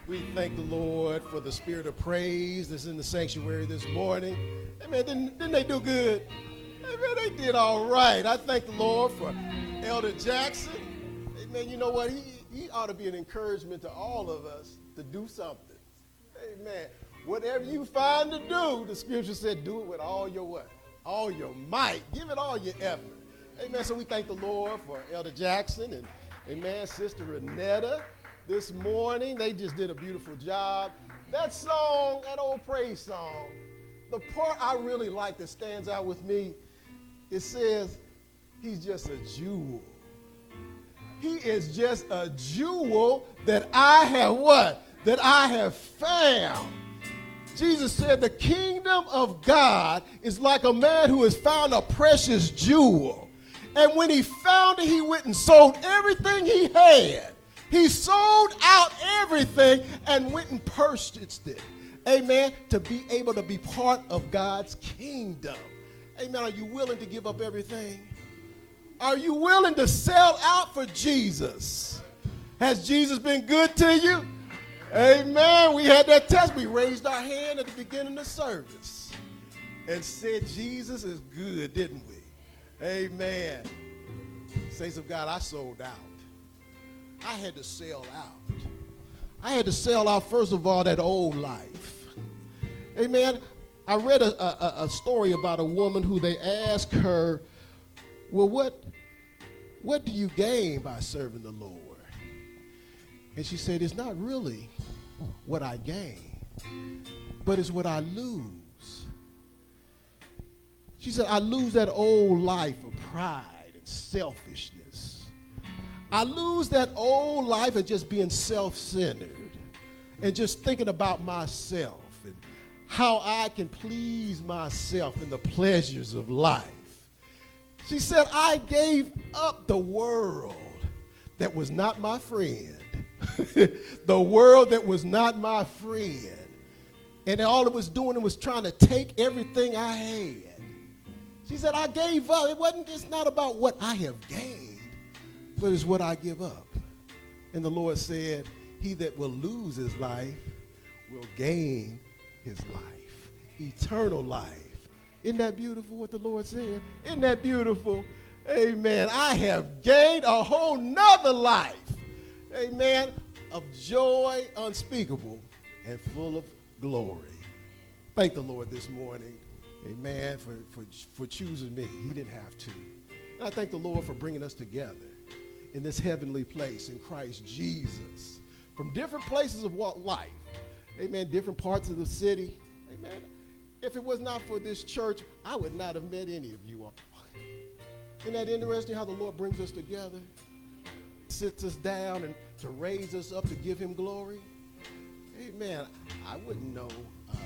We thank the Lord for the spirit of praise that's in the sanctuary this morning. Amen. Didn't they do good? Amen. They did all right. I thank the Lord for Elder Jackson. Amen. You know what? He ought to be an encouragement to all of us to do something. Amen. Whatever you find to do, the scripture said, do it with all your what? All your might. Give it all your effort. Amen. So we thank the Lord for Elder Jackson and, amen, Sister Renetta this morning. They just did a beautiful job. That song, that old praise song, the part I really like that stands out with me, it says, he's just a jewel. He is just a jewel that I have what? That I have found. Jesus said the kingdom of God is like a man who has found a precious jewel. And when he found it, he went and sold everything he had. He sold out everything and went and purchased it. Amen. To be able to be part of God's kingdom. Amen. Are you willing to give up everything? Are you willing to sell out for Jesus? Has Jesus been good to you? Amen. We had that test. We raised our hand at the beginning of service and said Jesus is good, didn't we? Amen. Saints of God, I sold out. I had to sell out. I had to sell out, first of all, that old life. Amen. I read a story about a woman who they asked her, well, what do you gain by serving the Lord? And she said, it's not really what I gain, but it's what I lose. She said, I lose that old life of pride and selfishness. I lose that old life of just being self-centered and just thinking about myself and how I can please myself in the pleasures of life. She said, I gave up the world that was not my friend. The world that was not my friend. And all it was doing was trying to take everything I had. She said, I gave up. It's not about what I have gained, but it's what I give up. And the Lord said, he that will lose his life will gain his life, eternal life. Isn't that beautiful what the Lord said? Isn't that beautiful? Amen. I have gained a whole nother life. Amen. Of joy unspeakable and full of glory. Thank the Lord this morning. Amen. For choosing me. He didn't have to. And I thank the Lord for bringing us together in this heavenly place in Christ Jesus. From different places of life. Amen. Different parts of the city. Amen. If it was not for this church, I would not have met any of you all. Isn't that interesting how the Lord brings us together? Sits us down and to raise us up to give him glory. Amen. I wouldn't know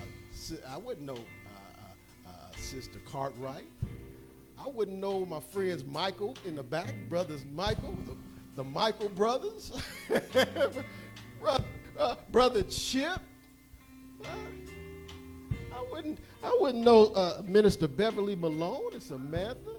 Sister Cartwright. I wouldn't know my friends Michael in the back, brothers Michael, the Michael brothers, brother Chip. I wouldn't know Minister Beverly Malone and Samantha.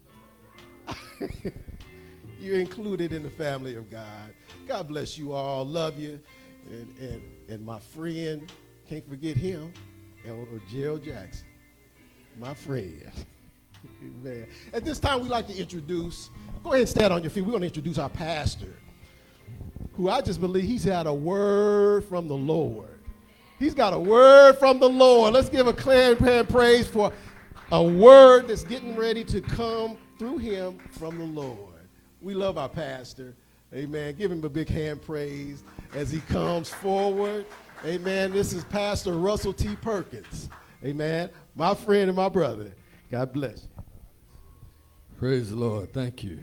You're included in the family of God. God bless you all. Love you. And my friend, can't forget him, Elder Gerald Jackson, my friend. Amen. At this time, we'd like to introduce, go ahead and stand on your feet. We're going to introduce our pastor, who I just believe he's had a word from the Lord. He's got a word from the Lord. Let's give a clap and praise for a word that's getting ready to come through him from the Lord. We love our pastor. Amen. Give him a big hand praise as he comes forward. Amen. This is Pastor Russell T. Perkins. Amen. My friend and my brother. God bless you. Praise the Lord. Thank you.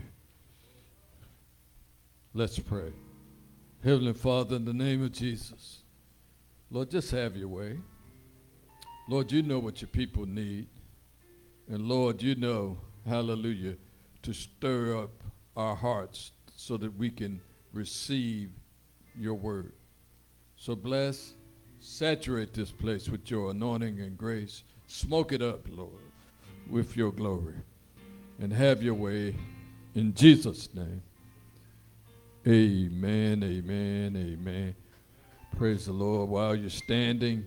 Let's pray. Heavenly Father, in the name of Jesus, Lord, just have your way. Lord, you know what your people need. And Lord, you know, hallelujah, to stir up our hearts so that we can receive your word. So bless, saturate this place with your anointing and grace. Smoke it up, Lord, with your glory. And have your way in Jesus' name. Amen, amen, amen. Praise the Lord. While you're standing,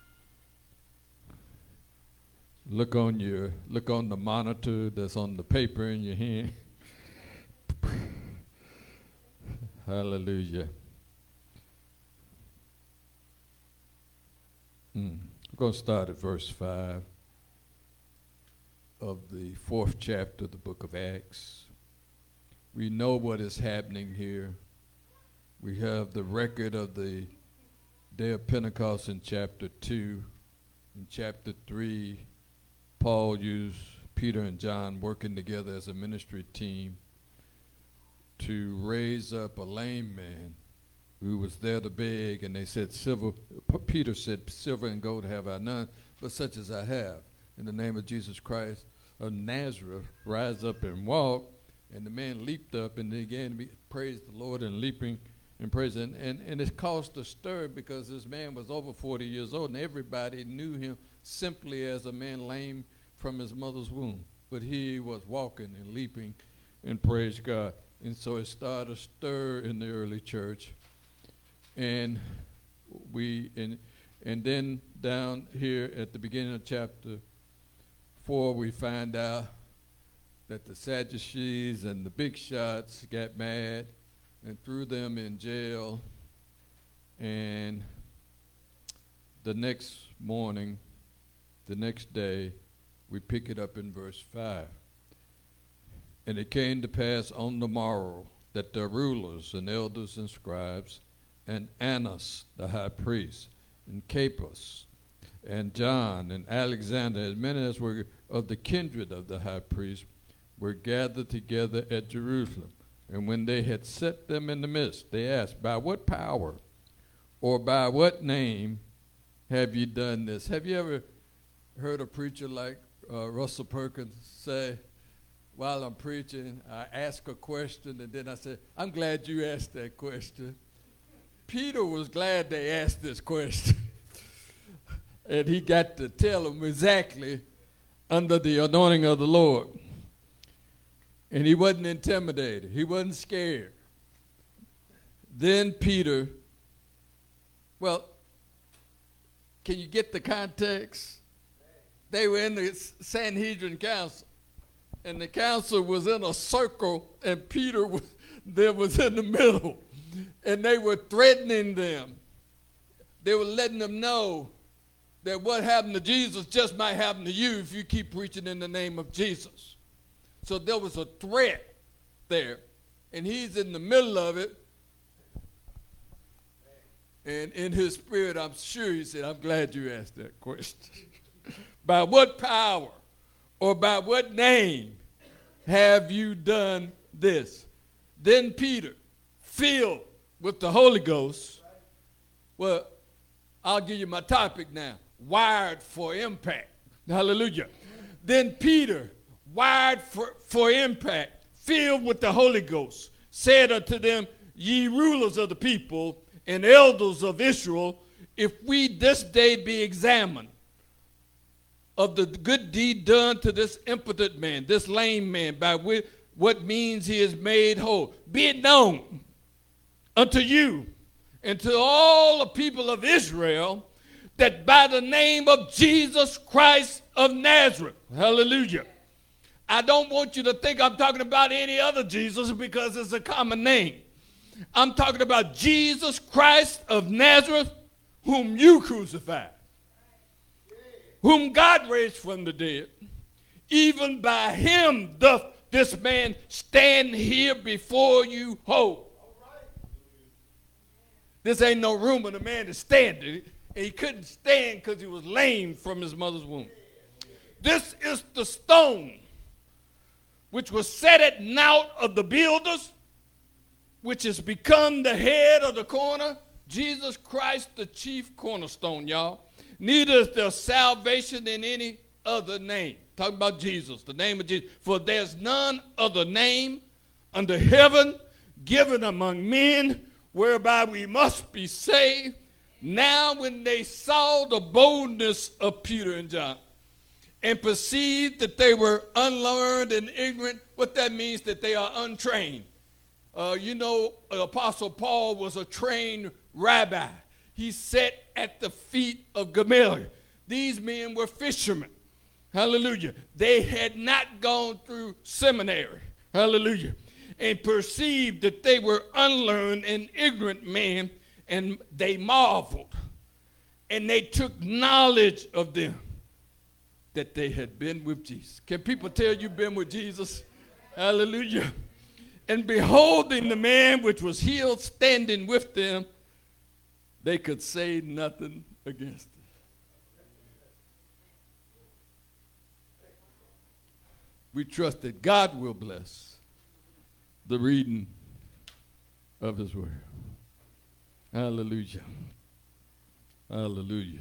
look on the monitor that's on the paper in your hand. Hallelujah. We're going to start at verse 5 of the 4th chapter of the book of Acts. We know what is happening here. We have the record of the day of Pentecost in chapter 2. In chapter 3, Paul used Peter and John working together as a ministry team to raise up a lame man who was there to beg, and they said, Peter said, silver and gold have I none, but such as I have. In the name of Jesus Christ of Nazareth, rise up and walk. And the man leaped up and began to praise the Lord and leaping and praising. And it caused a stir because this man was over 40 years old, and everybody knew him simply as a man lame from his mother's womb. But he was walking and leaping and praised God. And so it started a stir in the early church. And then down here at the beginning of chapter 4, we find out that the Sadducees and the big shots got mad and threw them in jail. And the next morning, the next day, we pick it up in verse 5. And it came to pass on the morrow that the rulers and elders and scribes and Annas the high priest and Capus and John and Alexander, as many as were of the kindred of the high priest, were gathered together at Jerusalem. And when they had set them in the midst, they asked, by what power or by what name have you done this? Have you ever heard a preacher like Russell Perkins say, while I'm preaching, I ask a question, and then I say, I'm glad you asked that question. Peter was glad they asked this question. And he got to tell them exactly under the anointing of the Lord. And he wasn't intimidated. He wasn't scared. Then Peter, well, can you get the context? They were in the Sanhedrin council. And the council was in a circle, and Peter was in the middle. And they were threatening them. They were letting them know that what happened to Jesus just might happen to you if you keep preaching in the name of Jesus. So there was a threat there, and he's in the middle of it. And in his spirit, I'm sure he said, I'm glad you asked that question. By what power or by what name have you done this? Then Peter, filled with the Holy Ghost, well, I'll give you my topic now, wired for impact. Hallelujah. Then Peter, wired for impact, filled with the Holy Ghost, said unto them, ye rulers of the people and elders of Israel, if we this day be examined of the good deed done to this impotent man, this lame man, by what means he is made whole, be it known unto you and to all the people of Israel that by the name of Jesus Christ of Nazareth, hallelujah, I don't want you to think I'm talking about any other Jesus because it's a common name. I'm talking about Jesus Christ of Nazareth, whom you crucified, whom God raised from the dead. Even by him doth this man stand here before you whole. This ain't no room for the man to stand in it. And he couldn't stand because he was lame from his mother's womb. This is the stone which was set at naught of the builders, which has become the head of the corner. Jesus Christ, the chief cornerstone, y'all. Neither is there salvation in any other name. Talking about Jesus, the name of Jesus. For there's none other name under heaven given among men whereby we must be saved. Now when they saw the boldness of Peter and John and perceived that they were unlearned and ignorant, what that means, that they are untrained. Apostle Paul was a trained rabbi. he sat at the feet of Gamaliel. These men were fishermen. Hallelujah. They had not gone through seminary. Hallelujah. And perceived that they were unlearned and ignorant men, and they marveled. And they took knowledge of them that they had been with Jesus. Can people tell you've been with Jesus? Hallelujah. And beholding the man which was healed standing with them, they could say nothing against it. We trust that God will bless the reading of his word. Hallelujah. Hallelujah.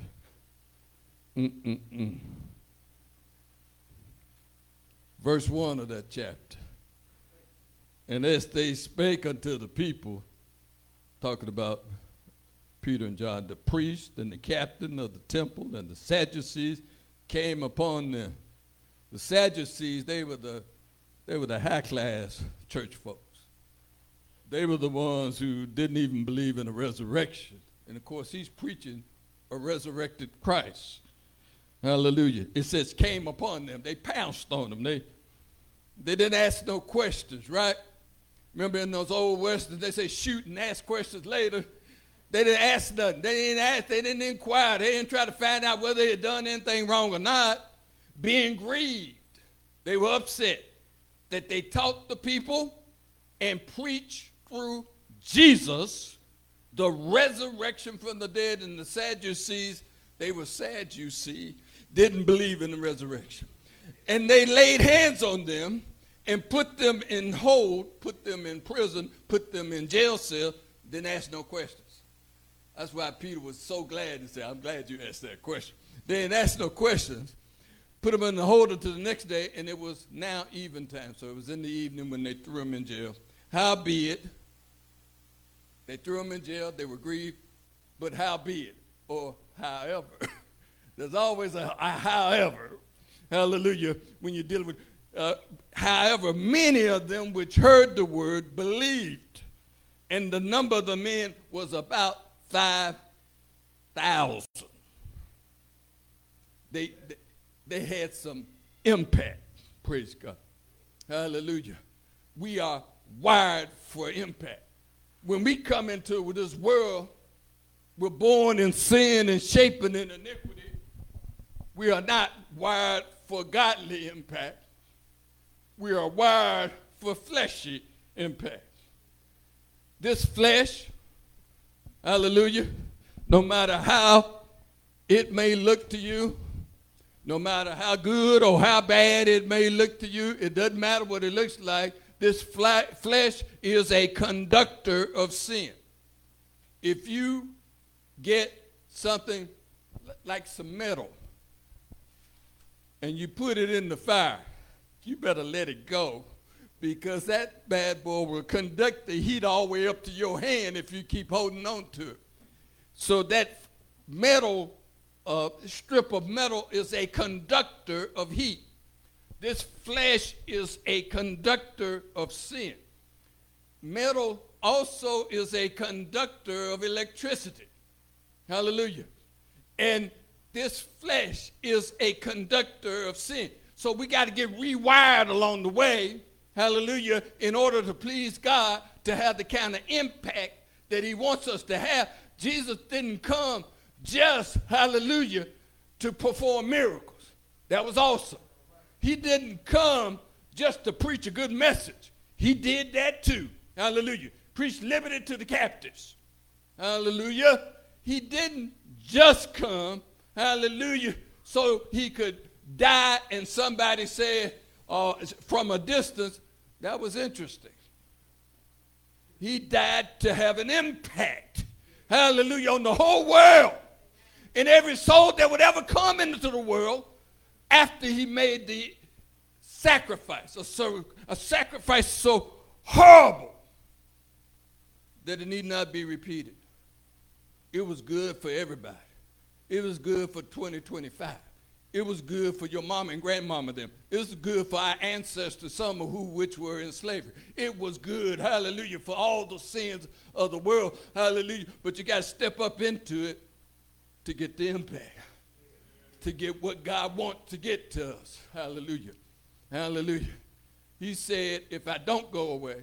Verse 1 of that chapter. And as they spake unto the people, talking about Peter and John, the priest and the captain of the temple and the Sadducees came upon them. The Sadducees, they were the high-class church folks. They were the ones who didn't even believe in a resurrection. And, of course, he's preaching a resurrected Christ. Hallelujah. It says came upon them. They pounced on them. They didn't ask no questions, right? Remember in those old westerns, they say shoot and ask questions later. They didn't ask nothing. They didn't ask. They didn't inquire. They didn't try to find out whether they had done anything wrong or not. Being grieved, they were upset that they taught the people and preached through Jesus the resurrection from the dead. And the Sadducees, they were sad, you see, didn't believe in the resurrection. And they laid hands on them and put them in hold, put them in prison, put them in jail cell, didn't ask no questions. That's why Peter was so glad and said, I'm glad you asked that question. They didn't ask no questions. Put them in the hold until the next day, and it was now eventime. So it was in the evening when they threw him in jail. Howbeit, they threw him in jail, they were grieved, but howbeit, or however, there's always a however, hallelujah, when you're dealing with, however, many of them which heard the word believed, and the number of the men was about 5,000. They had some impact. Praise God. Hallelujah. We are wired for impact. When we come into this world, we're born in sin and shapen in iniquity. We are not wired for godly impact. We are wired for fleshy impact. This flesh, hallelujah, no matter how it may look to you, no matter how good or how bad it may look to you, it doesn't matter what it looks like. This flesh is a conductor of sin. If you get something like some metal and you put it in the fire, you better let it go, because that bad boy will conduct the heat all the way up to your hand if you keep holding on to it. So that metal strip of metal is a conductor of heat. This flesh is a conductor of sin. Metal also is a conductor of electricity. Hallelujah. And this flesh is a conductor of sin. So we got to get rewired along the way, hallelujah, in order to please God, to have the kind of impact that he wants us to have. Jesus didn't come just, hallelujah, to perform miracles. That was awesome. He didn't come just to preach a good message. He did that too. Hallelujah. Preach liberty to the captives. Hallelujah. He didn't just come, hallelujah, so he could die and somebody said from a distance, that was interesting. He died to have an impact, hallelujah, on the whole world. And every soul that would ever come into the world after he made the sacrifice, a sacrifice so horrible that it need not be repeated. It was good for everybody. It was good for 2025. It was good for your mama and grandmama them. It was good for our ancestors, some of which were in slavery. It was good, hallelujah, for all the sins of the world, hallelujah. But you got to step up into it to get the impact, to get what God wants to get to us, hallelujah, hallelujah. He said, if I don't go away,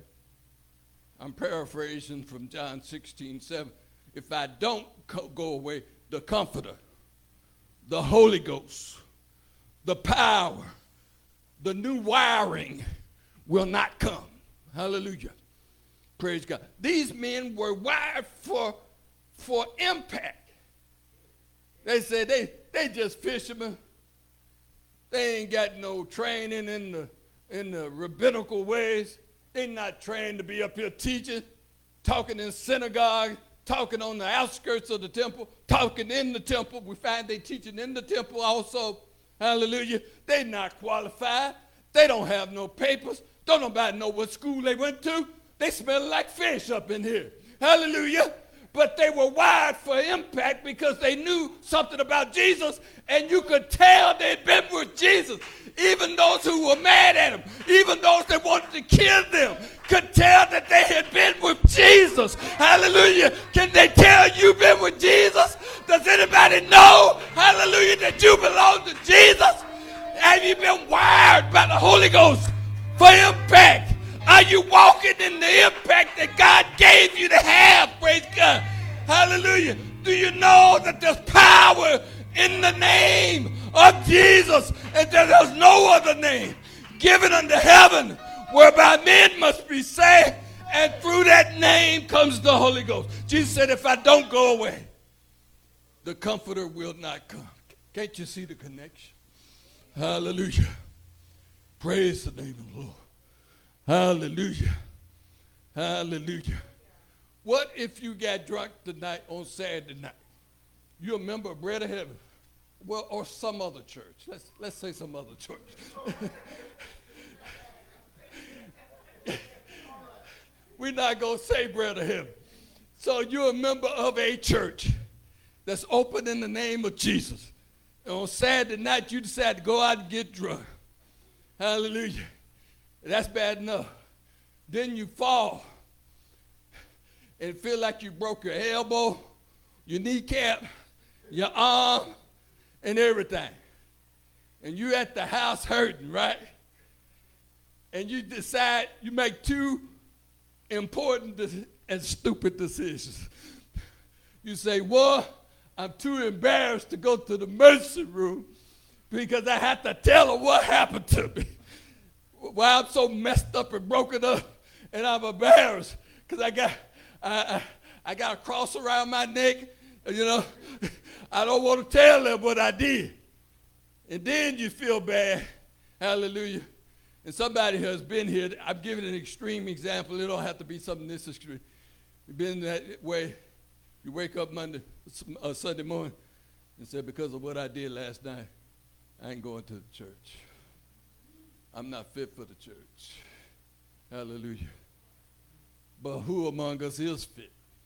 I'm paraphrasing from John 16:7. If I don't go away, the Comforter, the Holy Ghost, the power, the new wiring will not come. Hallelujah. Praise God. These men were wired for impact. They said they just fishermen. They ain't got no training in the rabbinical ways. They're not trained to be up here teaching, talking in synagogue, talking on the outskirts of the temple, talking in the temple. We find they teaching in the temple also. Hallelujah. They're not qualified. They don't have no papers. Don't nobody know what school they went to. They smell like fish up in here. Hallelujah. But they were wired for impact because they knew something about Jesus, and you could tell they'd been with Jesus. Even those who were mad at him, even those that wanted to kill them, could tell that they had been with Jesus. Hallelujah. Can they tell you've been with Jesus? Does anybody know, hallelujah, that you belong to Jesus? Have you been wired by the Holy Ghost for impact? Are you walking in the impact that God gave you to have? Praise God. Hallelujah. Do you know that there's power in the name of Jesus, and that there's no other name given unto heaven whereby men must be saved, and through that name comes the Holy Ghost. Jesus said, if I don't go away, the Comforter will not come. Can't you see the connection? Hallelujah. Praise the name of the Lord. Hallelujah. Hallelujah. What if you got drunk tonight on Saturday night? You're a member of Bread of Heaven. Well, or some other church. Let's say some other church. We're not going to say Bread of Heaven. So you're a member of a church that's open in the name of Jesus. And on Saturday night, you decide to go out and get drunk. Hallelujah. That's bad enough. Then you fall and feel like you broke your elbow, your kneecap, your arm, and everything. And you at the house hurting, right? And you decide, you make two important and stupid decisions. You say, well, I'm too embarrassed to go to the emergency room because I have to tell her what happened to me. Why I'm so messed up and broken up, and I'm embarrassed because I got a cross around my neck. You know, I don't want to tell them what I did. And then you feel bad. Hallelujah. And somebody has been here. I'm giving an extreme example. It don't have to be something this extreme. You've been that way. You wake up Sunday morning and say, because of what I did last night, I ain't going to the church. I'm not fit for the church. Hallelujah. But who among us is fit?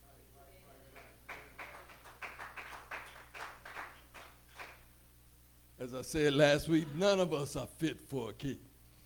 As I said last week, none of us are fit for a king.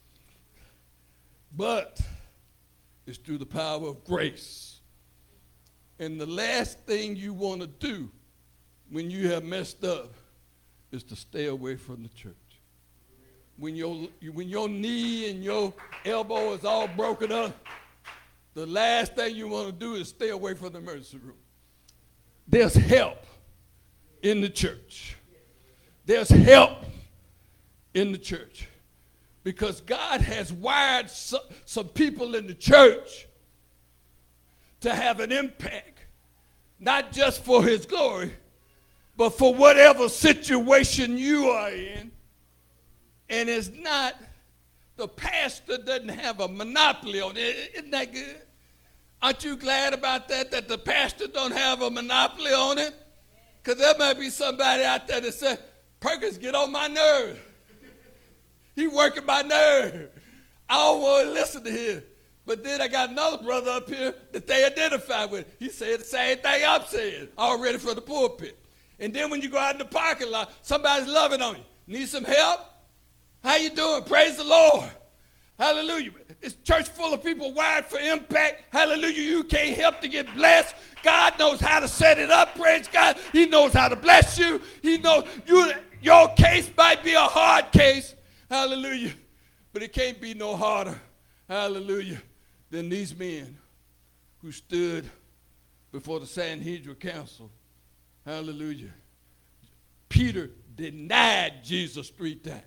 But it's through the power of grace. And the last thing you want to do when you have messed up is to stay away from the church. When your knee and your elbow is all broken up, the last thing you want to do is stay away from the emergency room. There's help in the church. There's help in the church. Because God has wired some people in the church to have an impact, not just for his glory, but for whatever situation you are in. And it's not, the pastor doesn't have a monopoly on it. Isn't that good? Aren't you glad about that the pastor don't have a monopoly on it? Because there might be somebody out there that says, Perkins, get on my nerve. He working my nerve. I don't want to listen to him. But then I got another brother up here that they identify with. He said the same thing I'm saying, already from the pulpit. And then when you go out in the parking lot, somebody's loving on you. Need some help? How you doing? Praise the Lord. Hallelujah. It's church full of people wired for impact. Hallelujah. You can't help to get blessed. God knows how to set it up. Praise God. He knows how to bless you. He knows your case might be a hard case. Hallelujah. But it can't be no harder. Hallelujah. Than these men who stood before the Sanhedrin council. Hallelujah. Peter denied Jesus 3 times.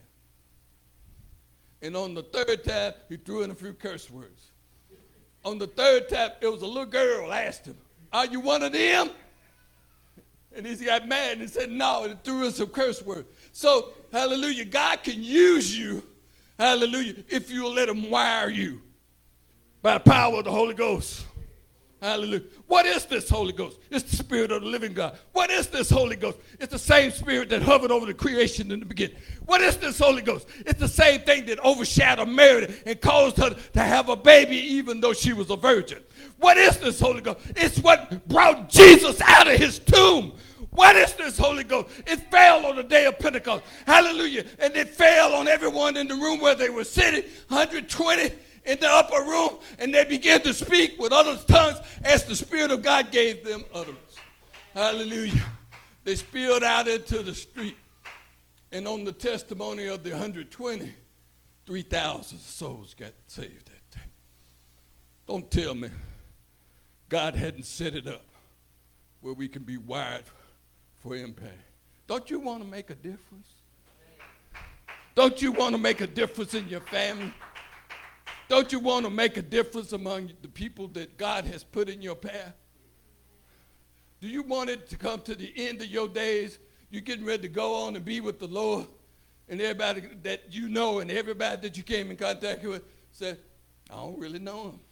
And on the 3rd time, he threw in a few curse words. On the 3rd time, it was a little girl asked him, "Are you one of them?" And he got mad and he said, "No," and threw in some curse words. So, hallelujah, God can use you, hallelujah, if you'll let him wire you by the power of the Holy Ghost. Hallelujah. What is this Holy Ghost? It's the Spirit of the living God. What is this Holy Ghost? It's the same Spirit that hovered over the creation in the beginning. What is this Holy Ghost? It's the same thing that overshadowed Mary and caused her to have a baby even though she was a virgin. What is this Holy Ghost? It's what brought Jesus out of his tomb. What is this Holy Ghost? It fell on the day of Pentecost. Hallelujah. And it fell on everyone in the room where they were sitting, 120 in the upper room, and they began to speak with other tongues as the Spirit of God gave them utterance. Hallelujah. They spilled out into the street. And on the testimony of the 120, 3,000 souls got saved that day. Don't tell me God hadn't set it up where we can be wired for impact. Don't you want to make a difference? Don't you want to make a difference in your family? Don't you want to make a difference among the people that God has put in your path? Do you want it to come to the end of your days? You're getting ready to go on and be with the Lord, and everybody that you know and everybody that you came in contact with said, "I don't really know him.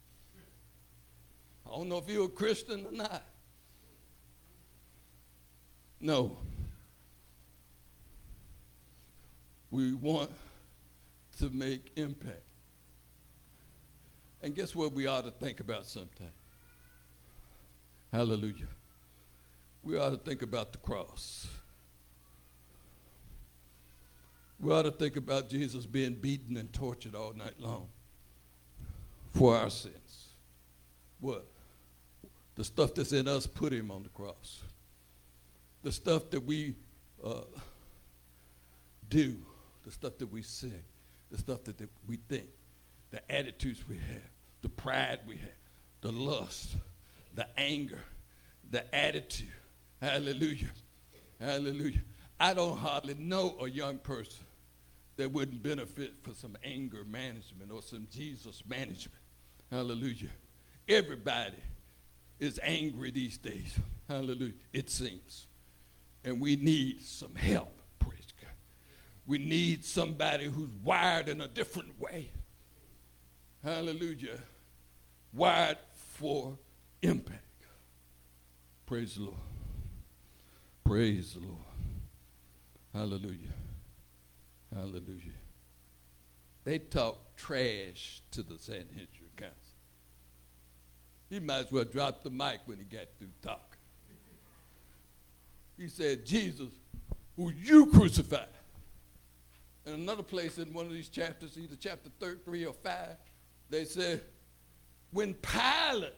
I don't know if you're a Christian or not." No. We want to make impact. And guess what we ought to think about sometime? Hallelujah. We ought to think about the cross. We ought to think about Jesus being beaten and tortured all night long for our sins. What? The stuff that's in us put him on the cross. The stuff that we do, the stuff that we say, the stuff that we think, the attitudes we have, the pride we have, the lust, the anger, the attitude. Hallelujah. Hallelujah. I don't hardly know a young person that wouldn't benefit from some anger management or some Jesus management. Hallelujah. Everybody is angry these days. Hallelujah. It seems. And we need some help. Praise God. We need somebody who's wired in a different way. Hallelujah. Wired for impact. Praise the Lord. Praise the Lord. Hallelujah. Hallelujah. They talked trash to the Sanhedrin council. He might as well drop the mic when he got through talking. He said, "Jesus, who you crucified." In another place in one of these chapters, either chapter 3 or 5, they said, when Pilate,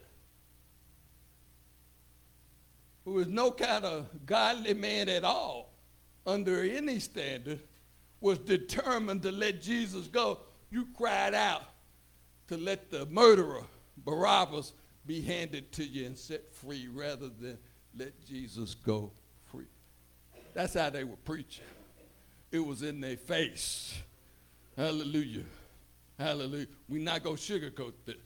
who is no kind of godly man at all, under any standard, was determined to let Jesus go, you cried out to let the murderer, Barabbas, be handed to you and set free rather than let Jesus go free. That's how they were preaching. It was in their face. Hallelujah. Hallelujah. We're not going to sugarcoat this.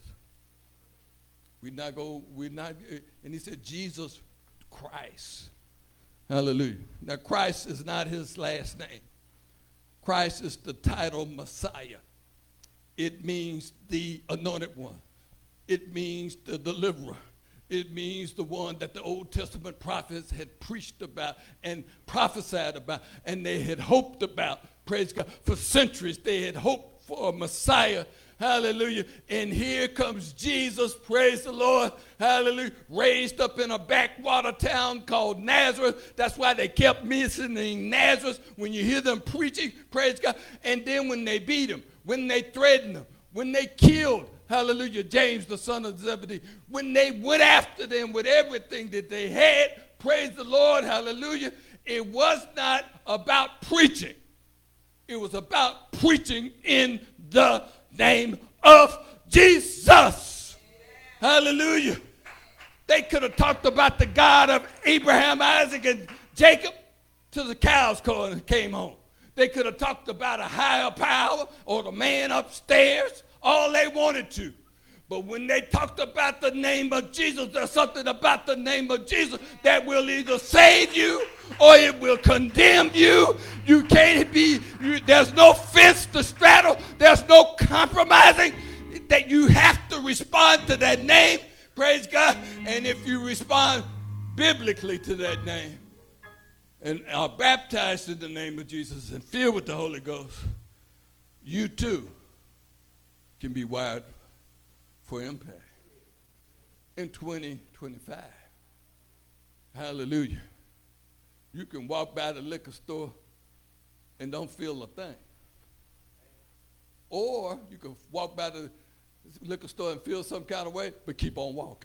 And he said, Jesus Christ. Hallelujah. Now, Christ is not his last name. Christ is the title Messiah. It means the anointed one. It means the deliverer. It means the one that the Old Testament prophets had preached about and prophesied about, and they had hoped about. Praise God. For centuries, they had hoped for a Messiah, Hallelujah. And here comes Jesus, praise the Lord, hallelujah, raised up in a backwater town called Nazareth. That's why they kept mentioning Nazareth when you hear them preaching, praise God. And then when they beat him, when they threatened him, when they killed, hallelujah, James, the son of Zebedee, when they went after them with everything that they had, praise the Lord, hallelujah, it was not about preaching. It was about preaching in the name of Jesus. Hallelujah. They could have talked about the God of Abraham, Isaac, and Jacob till the cows came home. They could have talked about a higher power or the man upstairs, all they wanted to. But when they talked about the name of Jesus, there's something about the name of Jesus that will either save you or it will condemn you. You can't be, there's no fence to straddle. There's no compromising. That you have to respond to that name. Praise God. And if you respond biblically to that name and are baptized in the name of Jesus and filled with the Holy Ghost, you too can be wired for impact in 2025. Hallelujah. You can walk by the liquor store and don't feel a thing. Or you can walk by the liquor store and feel some kind of way, but keep on walking.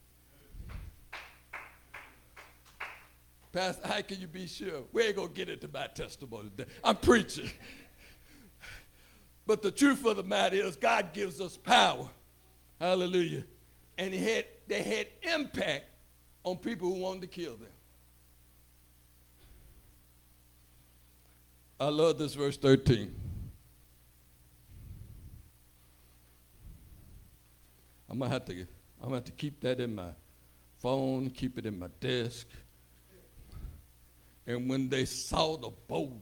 Pastor, how can you be sure? We ain't going to get into my testimony today. I'm preaching. But the truth of the matter is God gives us power. Hallelujah. And they had impact on people who wanted to kill them. I love this verse 13. I'm gonna have to keep that in my phone, keep it in my desk. And when they saw the boldness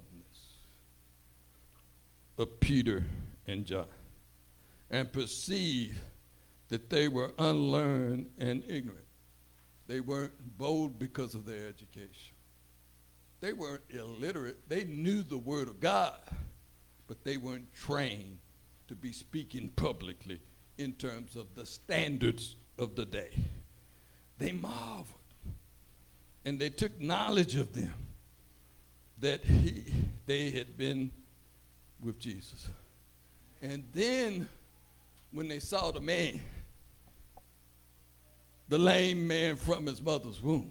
of Peter and John and perceived that they were unlearned and ignorant, they weren't bold because of their education. They weren't illiterate. They knew the word of God, but they weren't trained to be speaking publicly in terms of the standards of the day. They marveled. And they took knowledge of them that they had been with Jesus. And then when they saw the man, the lame man from his mother's womb.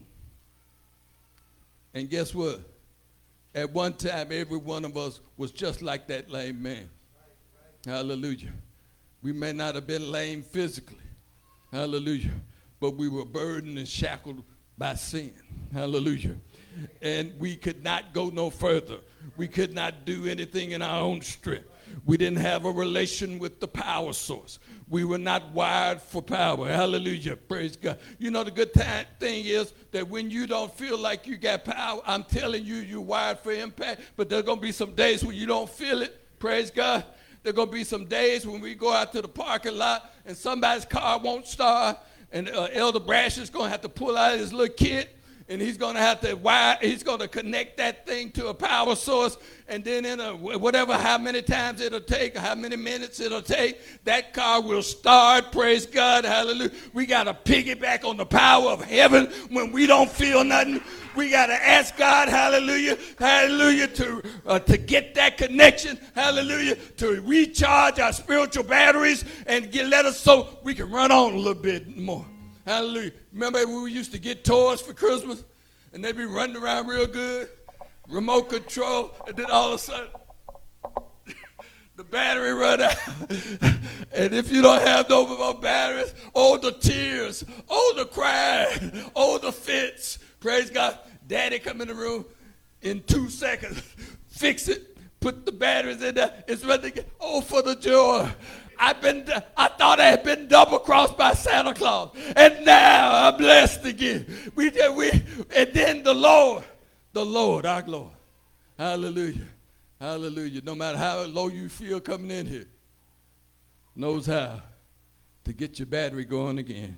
And guess what? At one time, every one of us was just like that lame man. Hallelujah. We may not have been lame physically. Hallelujah. But we were burdened and shackled by sin. Hallelujah. And we could not go no further. We could not do anything in our own strength. We didn't have a relation with the power source. We were not wired for power. Hallelujah. Praise God. You know, the good thing is that when you don't feel like you got power, I'm telling you, you're wired for impact. But there's going to be some days when you don't feel it. Praise God. There are going to be some days when we go out to the parking lot and somebody's car won't start, and Elder Brash is going to have to pull out his little kit, and he's going to have to wire, he's going to connect that thing to a power source, and then in how many times it'll take, how many minutes it'll take, that car will start. Praise God. Hallelujah. We got to piggyback on the power of heaven when we don't feel nothing. We got to ask God, hallelujah, hallelujah, to get that connection, hallelujah, to recharge our spiritual batteries and let us so we can run on a little bit more. Hallelujah. Remember when we used to get toys for Christmas and they'd be running around real good, remote control, and then all of a sudden the battery run out. And if you don't have no more batteries, oh, the tears, oh, the crying, oh, the fits. Praise God. Daddy come in the room in 2 seconds, fix it, put the batteries in there. It's ready to get, oh, for the joy. I thought I had been double crossed by Santa Claus, and now I'm blessed again. And then the Lord, our Lord, hallelujah, hallelujah. No matter how low you feel coming in here, knows how to get your battery going again.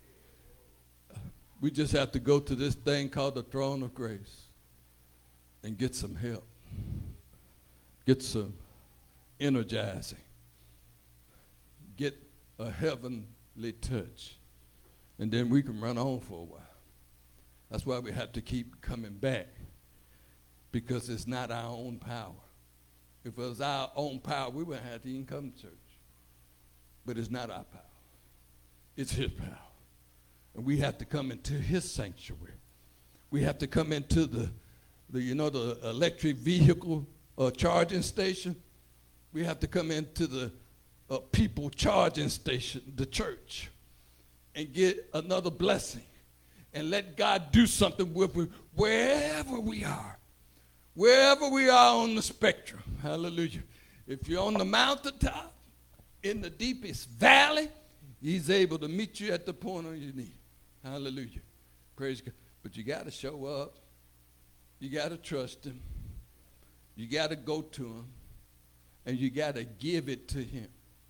We just have to go to this thing called the throne of grace and get some help, get some energizing. a heavenly touch. And then we can run on for a while. That's why we have to keep coming back, because it's not our own power. If it was our own power, we wouldn't have to even come to church. But it's not our power. It's his power. And we have to come into his sanctuary. We have to come into the electric vehicle charging station. We have to come into the people charging station, the church, and get another blessing and let God do something with us wherever we are. Wherever we are on the spectrum. Hallelujah. If you're on the mountaintop, in the deepest valley, he's able to meet you at the point of your need. Hallelujah. Praise God. But you got to show up. You got to trust him. You got to go to him. And you got to give it to him.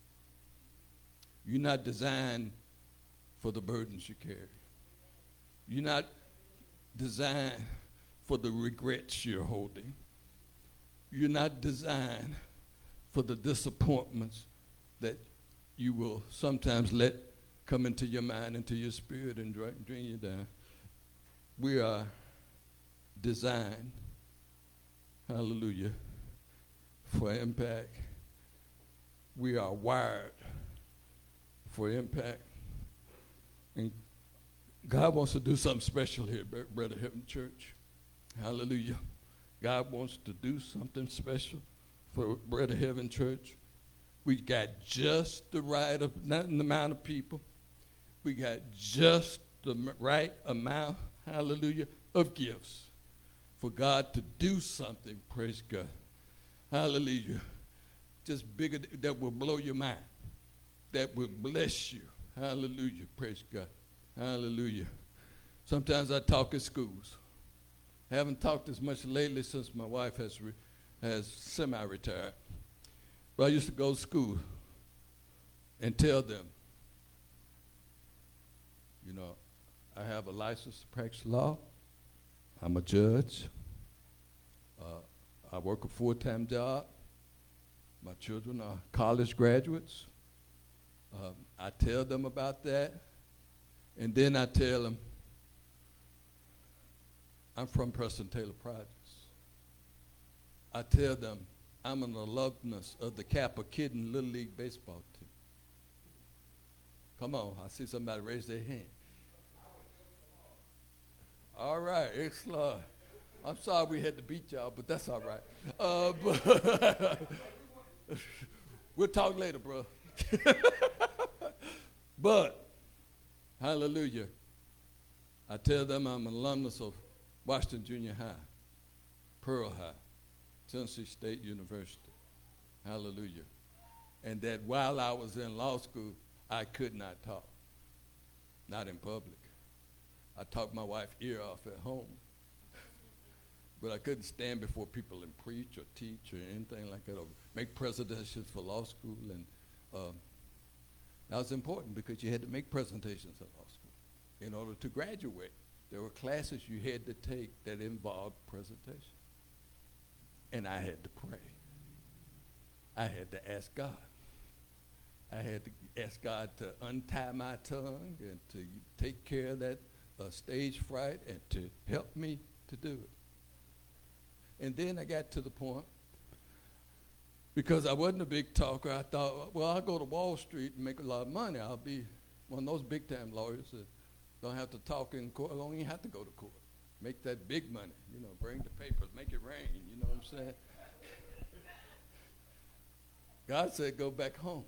You're not designed for the burdens you carry. You're not designed for the regrets you're holding. You're not designed for the disappointments that you will sometimes let come into your mind, into your spirit, and drain you down. We are designed, hallelujah, for impact. We are wired for impact. And God wants to do something special here, Brother Heaven Church. Hallelujah. God wants to do something special for Brother Heaven Church. We got just the right amount of people. We got just the right amount, hallelujah, of gifts for God to do something, praise God. Hallelujah. Just bigger, that will blow your mind, that will bless you. Hallelujah, praise God. Hallelujah. Sometimes I talk at schools. I haven't talked as much lately since my wife has semi-retired. But I used to go to school and tell them, you know, I have a license to practice law. I'm a judge. I work a full-time job. My children are college graduates. I tell them about that. And then I tell them, I'm from Preston Taylor Projects. I tell them, I'm an alumnus of the Kappa Kitten Little League Baseball team. Come on, I see somebody raise their hand. All right, excellent. I'm sorry we had to beat y'all, but that's all right. We'll talk later, bro. But, hallelujah, I tell them I'm an alumnus of Washington Junior High, Pearl High, Tennessee State University. Hallelujah. And that while I was in law school, I could not talk, not in public. I talked my wife's ear off at home. But I couldn't stand before people and preach or teach or anything like that, or make presentations for law school. And that was important because you had to make presentations at law school in order to graduate. There were classes you had to take that involved presentation. And I had to pray. I had to ask God. I had to ask God to untie my tongue and to take care of that stage fright and to help me to do it. And then I got to the point, because I wasn't a big talker, I thought, well, I'll go to Wall Street and make a lot of money. I'll be one of those big-time lawyers that don't have to talk in court. I don't even have to go to court. Make that big money, bring the papers, make it rain, you know what I'm saying? God said, go back home.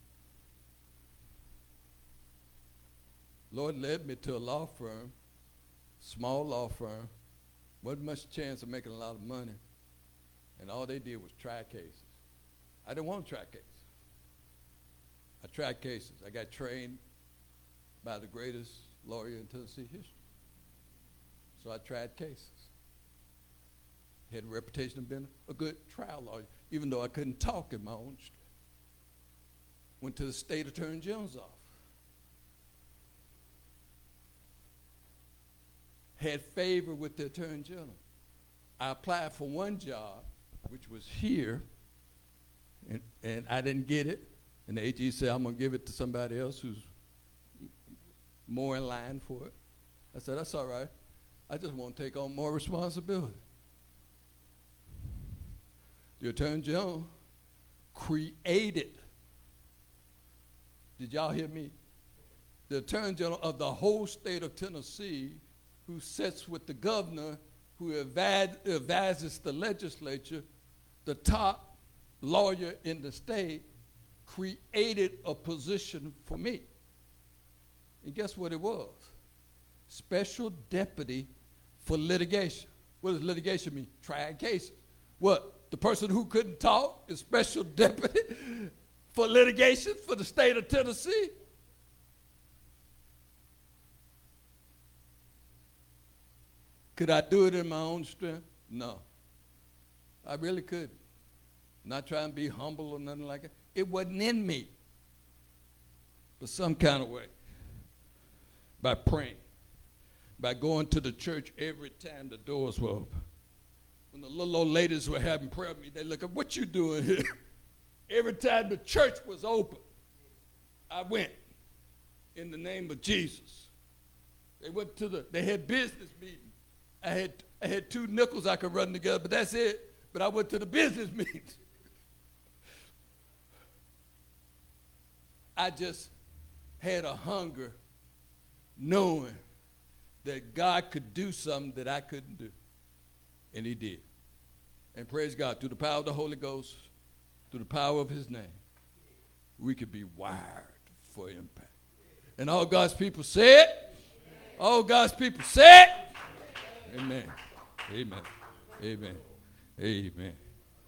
Lord led me to a law firm, small law firm. Wasn't much chance of making a lot of money. And all they did was try cases. I didn't want to try cases. I tried cases. I got trained by the greatest lawyer in Tennessee history. So I tried cases. Had a reputation of being a good trial lawyer, even though I couldn't talk in my own street. Went to the state attorney general's office. Had favor with the attorney general. I applied for one job, which was here, and I didn't get it. And the AG said, I'm going to give it to somebody else who's more in line for it. I said, that's all right. I just want to take on more responsibility. The Attorney General created, did y'all hear me? The Attorney General of the whole state of Tennessee, who sits with the governor, who advises the legislature, the top lawyer in the state, created a position for me. And guess what it was? Special deputy for litigation. What does litigation mean? Trying cases. What? The person who couldn't talk is special deputy for litigation for the state of Tennessee. Could I do it in my own strength? No. I really couldn't. Not trying to be humble or nothing like that. It wasn't in me. But some kind of way. By praying. By going to the church every time the doors were open. When the little old ladies were having prayer with me, they look up, what you doing here? Every time the church was open, I went in the name of Jesus. They had business meetings. I had 2 nickels I could run together, but that's it. But I went to the business meetings. I just had a hunger knowing that God could do something that I couldn't do. And he did. And praise God, through the power of the Holy Ghost, through the power of his name, we could be wired for impact. And all God's people said, all God's people said, amen. Amen. Amen. Amen.